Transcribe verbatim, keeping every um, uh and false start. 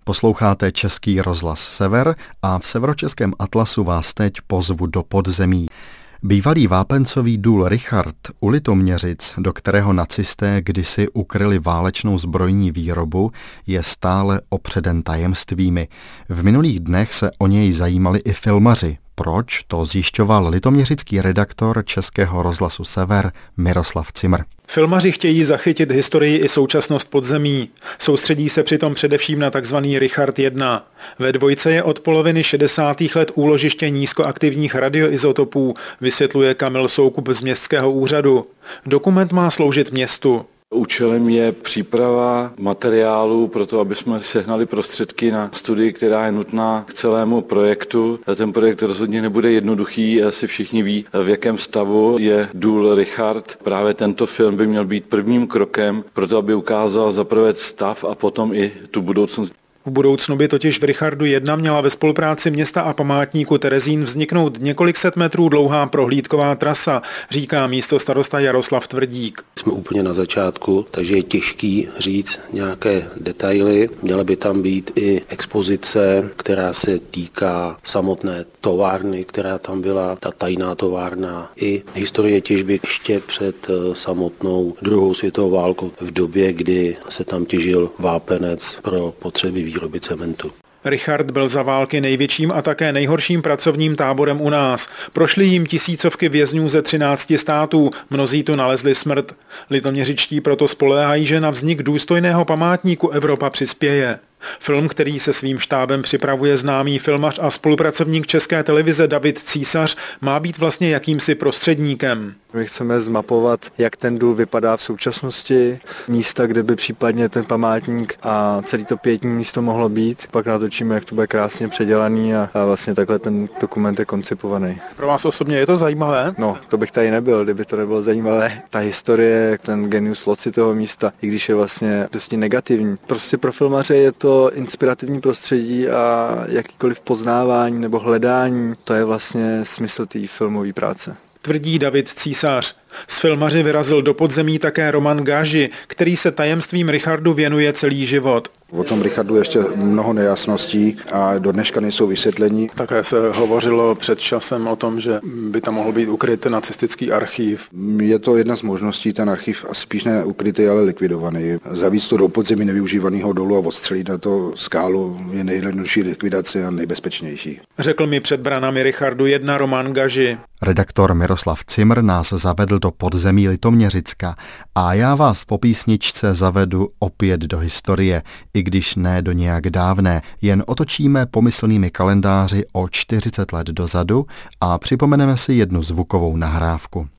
Posloucháte Český rozhlas Sever a v Severočeském atlasu vás teď pozvu do podzemí. Bývalý vápencový důl Richard u Litoměřic, do kterého nacisté kdysi ukryli válečnou zbrojní výrobu, je stále opředen tajemstvími. V minulých dnech se o něj zajímali i filmaři. Proč? To zjišťoval litoměřický redaktor Českého rozhlasu Sever Miroslav Cimr. Filmaři chtějí zachytit historii i současnost podzemí. Soustředí se přitom především na tzv. Richard jedna. Ve dvojce je od poloviny šedesátých let úložiště nízkoaktivních radioizotopů, vysvětluje Kamil Soukup z městského úřadu. Dokument má sloužit městu. Účelem je příprava materiálu pro to, aby jsme sehnali prostředky na studii, která je nutná k celému projektu. Ten projekt rozhodně nebude jednoduchý, asi všichni ví, v jakém stavu je důl Richard. Právě tento film by měl být prvním krokem pro to, aby ukázal zaprvé stav a potom i tu budoucnost. V budoucnu by totiž v Richardu jedna měla ve spolupráci města a památníku Terezín vzniknout několik set metrů dlouhá prohlídková trasa, říká místostarosta Jaroslav Tvrdík. Jsme úplně na začátku, takže je těžký říct nějaké detaily. Měla by tam být i expozice, která se týká samotné továrny, která tam byla, ta tajná továrna, i historie těžby ještě před samotnou druhou světovou válkou, v době, kdy se tam těžil vápenec pro potřeby výroby cementu. Richard byl za války největším a také nejhorším pracovním táborem u nás. Prošly jim tisícovky vězňů ze třinácti států, mnozí tu nalezli smrt. Litoměřičtí proto spoléhají, že na vznik důstojného památníku Evropa přispěje. Film, který se svým štábem připravuje známý filmař a spolupracovník České televize David Císař, má být vlastně jakýmsi prostředníkem. My chceme zmapovat, jak ten důl vypadá v současnosti, místa, kde by případně ten památník a celý to pietní místo mohlo být. Pak natočíme, jak to bude krásně předělaný a, a vlastně takhle ten dokument je koncipovaný. Pro vás osobně je to zajímavé? No, to bych tady nebyl, kdyby to nebylo zajímavé. Ta historie, ten genius loci toho místa, i když je vlastně dosti negativní. Prostě pro filmaře je to inspirativní prostředí a jakýkoliv poznávání nebo hledání, to je vlastně smysl té filmové práce. Tvrdí David Císař. S filmaři vyrazil do podzemí také Roman Gáži, který se tajemstvím Richardu věnuje celý život. O tom Richardu ještě mnoho nejasností a do dneška nejsou vysvětlení. Také se hovořilo před časem o tom, že by tam mohl být ukryt nacistický archív. Je to jedna z možností, ten archív spíš ne ukrytý, ale likvidovaný. Zavíc to do podzemí nevyužívaného dolu a odstřelit na to skálu je nejjednodušší likvidace a nejbezpečnější. Řekl mi před branami Richardu jedna Roman Gáži. Redaktor Miroslav Cimr nás zavedl do podzemí Litoměřicka a já vás po písničce zavedu opět do historie, i když ne do nějak dávné, jen otočíme pomyslnými kalendáři o čtyřicet let dozadu a připomeneme si jednu zvukovou nahrávku.